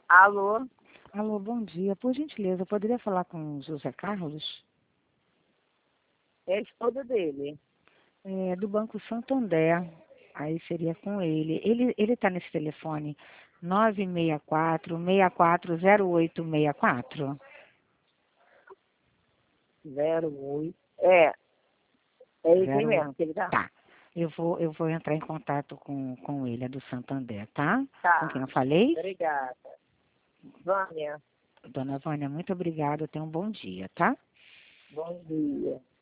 Alô? Alô, bom dia. Por gentileza, eu poderia falar com o José Carlos? É a esposa dele. É, do Banco Santander. Aí seria com ele. Ele está nesse telefone 964-640864. 08. É esse aí 08. mesmo que ele tá. Tá. Eu vou entrar em contato com ele, é do Santander, tá? Com quem Tá. eu falei? Obrigada. Vânia, Dona Vânia, muito obrigada. Tenha um bom dia, tá? bom dia.